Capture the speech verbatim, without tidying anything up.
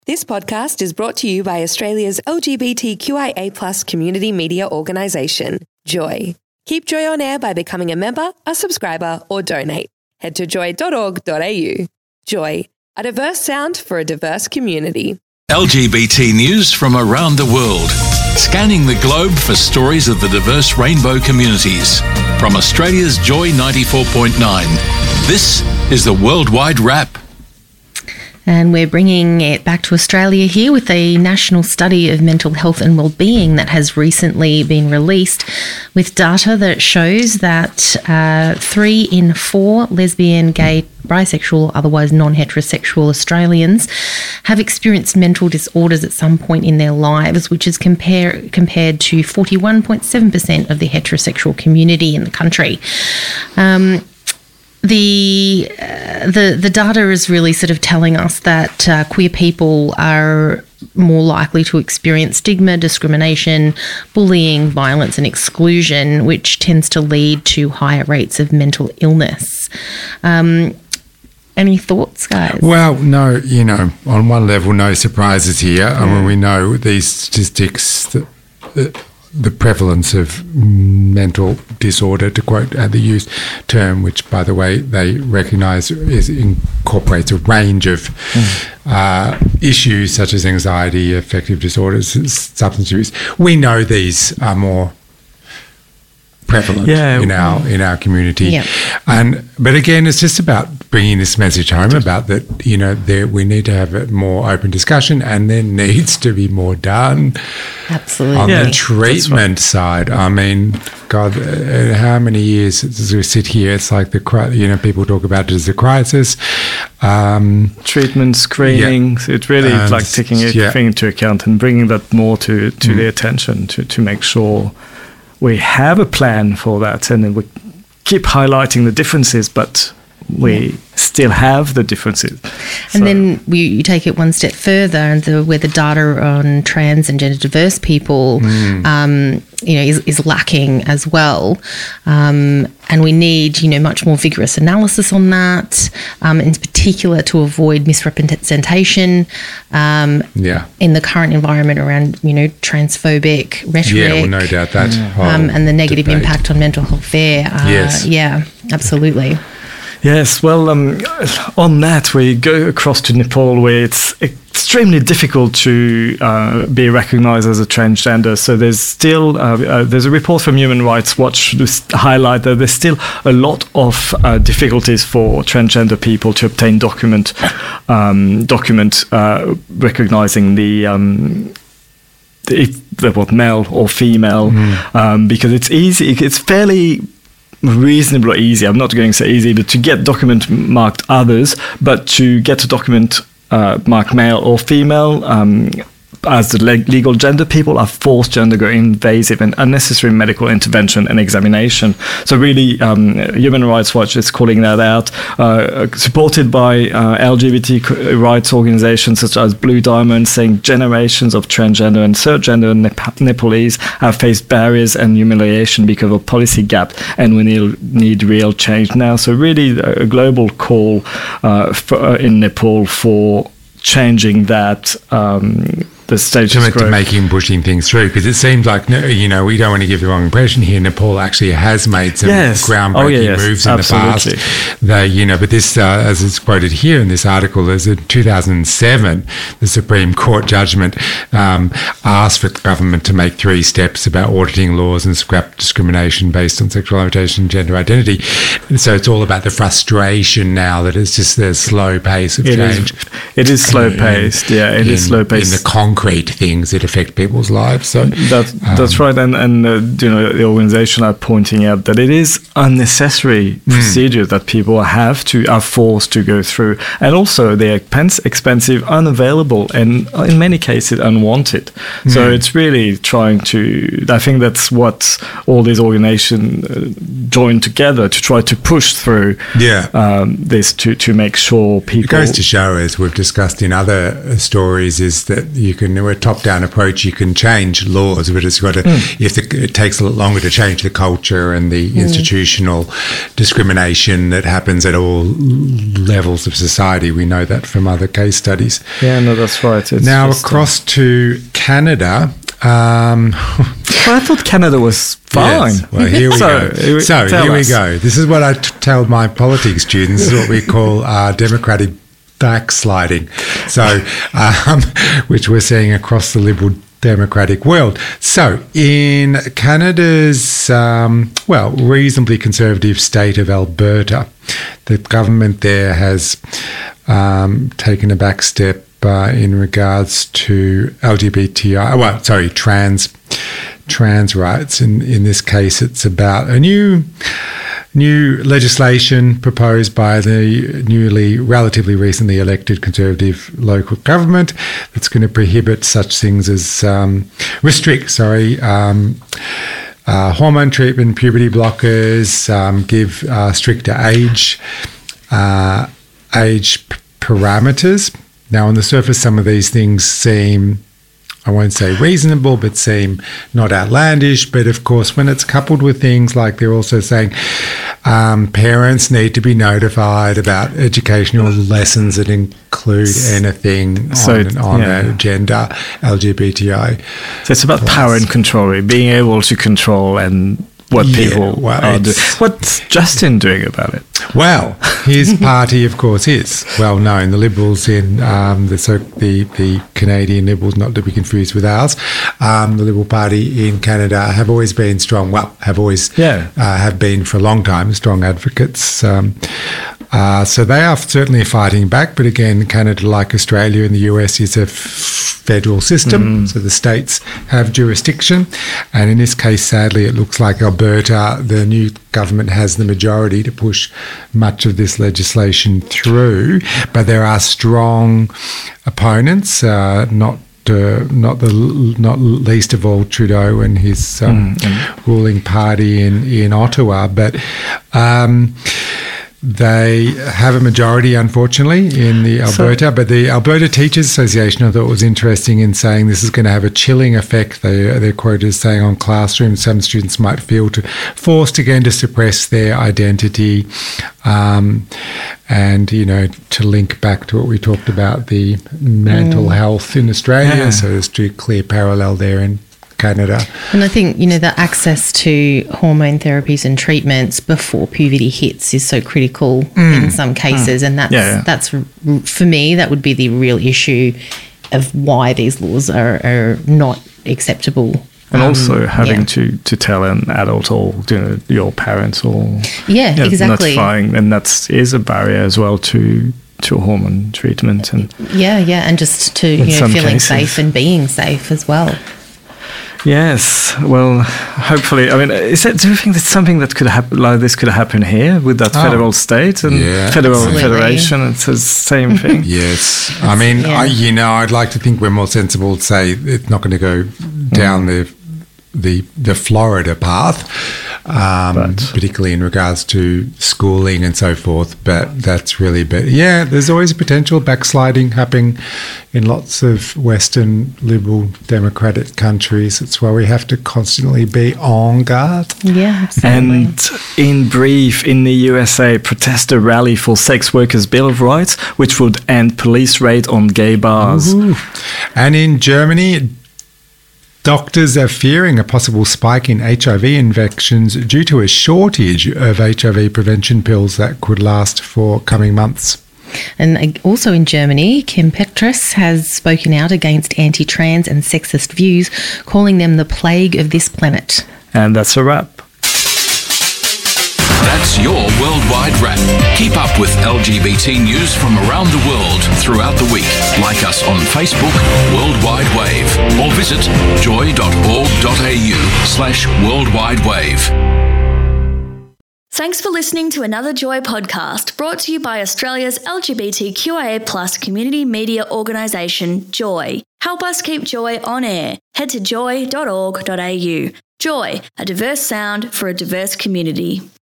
This podcast is brought to you by Australia's L G B T Q I A plus community media organisation, Joy. Keep Joy on air by becoming a member, a subscriber, or donate. Head to joy dot org dot a u. Joy, a diverse sound for a diverse community. L G B T news from around the world. Scanning the globe for stories of the diverse rainbow communities. From Australia's Joy ninety-four point nine, this is the Worldwide Wrap. And we're bringing it back to Australia here with a national study of mental health and well-being that has recently been released, with data that shows that uh, three in four lesbian, gay, bisexual, otherwise non-heterosexual Australians have experienced mental disorders at some point in their lives, which is compare, compared to forty-one point seven percent of the heterosexual community in the country. Um, The uh, the the data is really sort of telling us that uh, queer people are more likely to experience stigma, discrimination, bullying, violence and exclusion, which tends to lead to higher rates of mental illness. Um, any thoughts, guys? Well, no, you know, on one level, no surprises here. Yeah. I mean, we know these statistics that... that the prevalence of mental disorder, to quote uh, the used term, which, by the way, they recognise is incorporates a range of mm. uh, issues such as anxiety, affective disorders, substance abuse. We know these are more prevalent yeah. in our in our community, yeah. and but again, it's just about bringing this message home about that. You know, there we need to have a more open discussion, and there needs to be more done. Absolutely. On yeah, the treatment right. side, I mean, God, uh, how many years as we sit here, it's like the, you know, people talk about it as a crisis. Um, treatment, screening, yeah. it's really and, like taking everything yeah. into account and bringing that more to, to mm. their attention to, to make sure we have a plan for that, and then we keep highlighting the differences, but we yeah. still have the differences. And so. then we, you take it one step further, and the, where the data on trans and gender diverse people, mm. um, you know, is, is lacking as well. Um, and we need, you know, much more vigorous analysis on that, um, in particular to avoid misrepresentation um, yeah. in the current environment around, you know, transphobic rhetoric. Yeah, well, no doubt that. Um, and the negative debate. impact on mental health there. Uh, yes. Yeah, absolutely. Yes, well, um, on that, we go across to Nepal, where it's extremely difficult to uh, be recognised as a transgender. So there's still uh, uh, there's a report from Human Rights Watch to highlight that there's still a lot of uh, difficulties for transgender people to obtain document um, document uh, recognising the. Um, if they're what, male or female, mm. um, because it's easy. It's fairly. Reasonably easy. I'm not going to say easy, but to get document marked others, but to get a document uh, marked male or female, um, as the legal gender, people are forced to undergo invasive and unnecessary medical intervention and examination. So really, um, Human Rights Watch is calling that out, uh, supported by uh, L G B T rights organizations such as Blue Diamond, saying generations of transgender and third gender Nep- Nepalese have faced barriers and humiliation because of policy gap, and we need, need real change now. So really a global call uh, for, uh, in Nepal for changing that um, the status to, quo. to making pushing things through, because it seems like, you know, we don't want to give the wrong impression here. Nepal actually has made some yes. groundbreaking oh, yeah, yes. moves in Absolutely. the past. They, you know, but this, uh, as it's quoted here in this article, is in two thousand seven, the Supreme Court judgment um, asked for the government to make three steps about auditing laws and scrap discrimination based on sexual orientation and gender identity. And so it's all about the frustration now that it's just the slow pace of it change. Is, it is slow paced, yeah. It in, is slow paced in the concrete things that affect people's lives. So that, um, that's right, and and uh, you know, the organisation are pointing out that it is unnecessary mm. procedures that people have to are forced to go through, and also they're expensive, unavailable, and in many cases unwanted. Mm. So it's really trying to. I think that's what all these organisations uh, join together to try to push through. Yeah, um, this to to make sure people. It goes to show, as we've discussed in other stories, is that you can in a top-down approach, you can change laws, but it's got to, mm. if the, it takes a lot longer to change the culture and the mm. institutional discrimination that happens at all levels of society. We know that from other case studies. Yeah, no, that's right. It's now, just, across uh, to Canada. Um, well, I thought Canada was fine. Yes. Well, here we so, go. So here us. we go. This is what I t- tell my politics students. This is what we call uh, democratic backsliding. So, um, which we're seeing across the Liberal democratic world. So, in Canada's, um, well, reasonably conservative state of Alberta, the government there has um, taken a back step Uh, in regards to L G B T I, well, sorry, trans trans rights. In in this case, it's about a new new legislation proposed by the newly, relatively recently elected Conservative local government that's going to prohibit such things as um, restrict, sorry. Um, uh, hormone treatment, puberty blockers, um, give uh, stricter age uh, age p- parameters. Now, on the surface, some of these things seem, I won't say reasonable, but seem not outlandish. But of course, when it's coupled with things like they're also saying um, parents need to be notified about educational lessons that include anything so, on, on yeah. a gender, L G B T I. So it's about plus. power and control, being able to control and what yeah, people well, are doing. What's Justin doing about it? Well, his party, of course, is well known. The Liberals in um, the, so the the Canadian Liberals, not to be confused with ours, um, the Liberal Party in Canada have always been strong. Well, have always yeah. uh, have been for a long time strong advocates. Um, uh, so they are certainly fighting back. But again, Canada, like Australia and the U S, is a f- federal system. Mm. So the states have jurisdiction. And in this case, sadly, it looks like Alberta, the new government, has the majority to push much of this legislation through. But there are strong opponents, uh, not Uh, not the not least of all Trudeau and his um, mm. ruling party in, in Ottawa, but um, they have a majority, unfortunately, in the Alberta. So, but the Alberta Teachers Association, I thought, was interesting in saying this is going to have a chilling effect. They, they're quoted as saying on classrooms, some students might feel to, forced again to suppress their identity. Um, and, you know, to link back to what we talked about, the mental mm. health in Australia. Yeah. So there's a clear parallel there in Canada. And I think, you know, the access to hormone therapies and treatments before puberty hits is so critical mm. in some cases. Mm. And that's, yeah, yeah. that's, for me, that would be the real issue of why these laws are, are not acceptable. And also um, having yeah. to, to tell an adult or, you know, your parents or yeah, you know, not exactly, fine, and that is a barrier as well to to hormone treatment and yeah, yeah, and just to you know feeling cases. safe and being safe as well. Yes, well, hopefully. I mean, is that, do you think that's something that could happen? Like this could happen here with that oh, federal state and yeah, federal absolutely. federation? It's the same thing. Yes, I mean, yeah. I, you know, I'd like to think we're more sensible to say it's not going to go down mm. the the the Florida path, um, particularly in regards to schooling and so forth. But that's really, but yeah, there's always a potential backsliding happening in lots of Western liberal democratic countries. It's why we have to constantly be on guard. Yeah, absolutely. And in brief, in the U S A, protester rally for sex workers' Bill of Rights, which would end police raid on gay bars. Ooh. And in Germany, doctors are fearing a possible spike in H I V infections due to a shortage of H I V prevention pills that could last for coming months. And also in Germany, Kim Petras has spoken out against anti-trans and sexist views, calling them the plague of this planet. And that's a wrap. That's your Worldwide Wrap. Keep up with L G B T news from around the world throughout the week. Like us on Facebook, Worldwide Wave, or visit joy.org.au slash Worldwide Wave. Thanks for listening to another Joy podcast brought to you by Australia's L G B T Q I A plus community media organisation, Joy. Help us keep Joy on air. Head to joy dot org dot a u. Joy, a diverse sound for a diverse community.